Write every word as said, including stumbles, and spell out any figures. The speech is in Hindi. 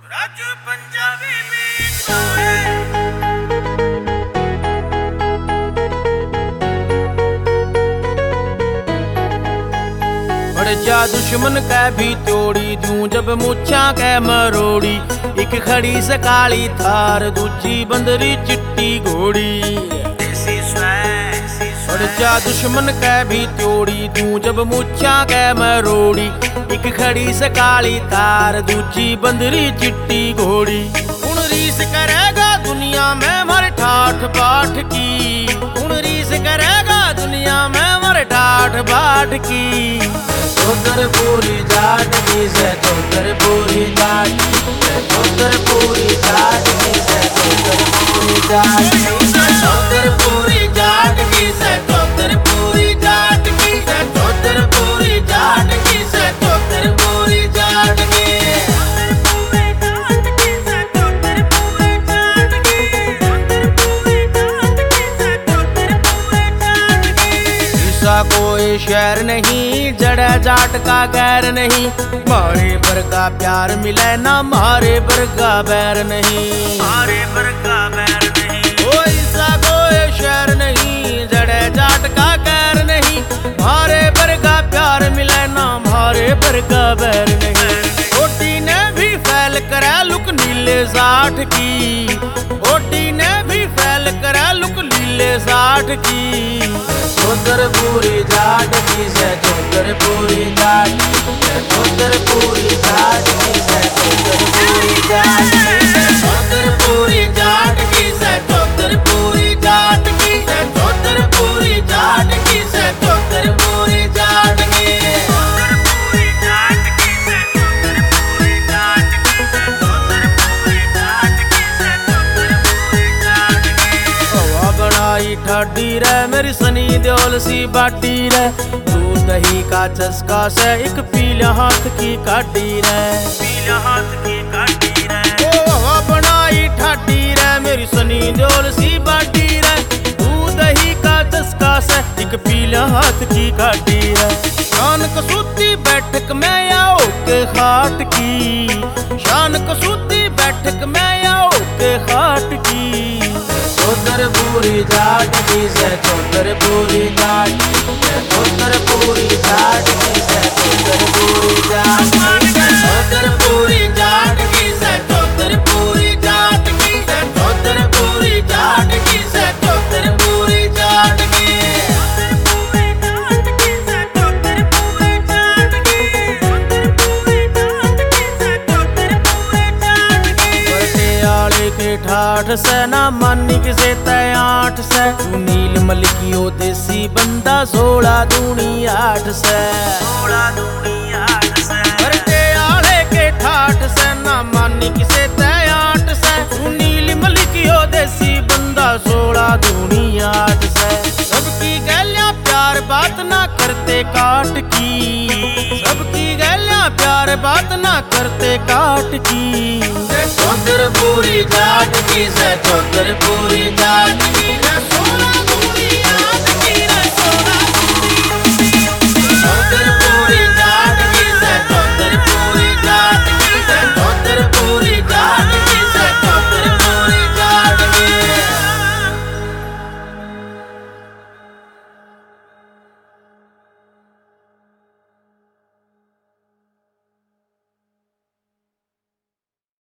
राजू पंजाबी बीट होए बढ़ जा दुश्मन कै भी तोड़ी दूं जब मुच्छा कै मरोड़ी। एक खड़ी से काली थार दूजी बंदरी चिट्टी घोड़ी। बढ़ जा दुश्मन कै भी तोड़ी दूं जब मुच्छा कै मरोड़ी। एक खड़ी से काली थार दूजी बंदरी चिट्टी घोड़ी। हुण रीस करेगा दुनिया में मर ठाठ बाट की। हुण रीस करेगा दुनिया में मर ठाठ बाट की। चौधर पूरी जाट की से चौधर पूरी जाट चौधर पूरी जाट की से चौधर पूरी जाट चौधर पूरी जाट की से चौधर पूरी जाट की से चौधर पूरी जाट की से चौधर पूरी जाट की। कोई शहर नहीं जड़ा जाट का गैर नहीं। मारे पर का प्यार मिले ना मारे पर का बैर नहीं। मारे पर का बैर नहीं कोई सा कोई शहर नहीं जड़े जाट का गैर नहीं। मारे पर का प्यार मिले ना मारे पर का बैर नहीं। ओटी ने भी फैल करे लुक नीले साठ की। ओटी ने भी फैल करे लुक नीले साठ की। चौधर पूरी जाट की से चौधर पूरी जाट चौधर पूरी जाट की से चौधर पूरी जाट चौधर पूरी जाट की से चौधर पूरी जाट की से चौधर पूरी जाट की से चौधर पूरी जाट की। ठाडी रे मेरी सनी देओल सी बाटी रे। दूध दही का चस्का से एक पीला हाथ की काटी रे। पीला हाथ की काटी रे ओ बनाई ठाडी रे मेरी सनी देओल सी बाटी रे। दूध दही का चस्का से एक पीला हाथ की काटी रे। शान कसूती बैठक में आओ के खाट की। शान कसूती बैठक में आओ के खाट की। चौधर पूरी जाट की से चौधर पूरी जाट चौधर पूरी जाट की से चौधर पूरी जाट चौधर पूरी जाट की से चौधर पूरी जाट की से चौधर पूरी जाट की से चौधर पूरी जाट की। ठाठ से ना मानी किसे तय आठ से। तू नील मलिकियो देसी बंदा सोलह दूनी आठ से। सोलह दूनी आठ से करते आले के ठाठ से ना मानी किसे तय आठ से। तू नील मलिकियो देसी बंदा सोलह दूनी आठ से। सबकी गैलियां प्यार बात ना करते काट की। सबकी गैलियां प्यार बात ना करते काट की। चौधर पूरी जाट की से चौधर पूरी जाट की सोलह दूनी आठ की सोलह दूनी चौधर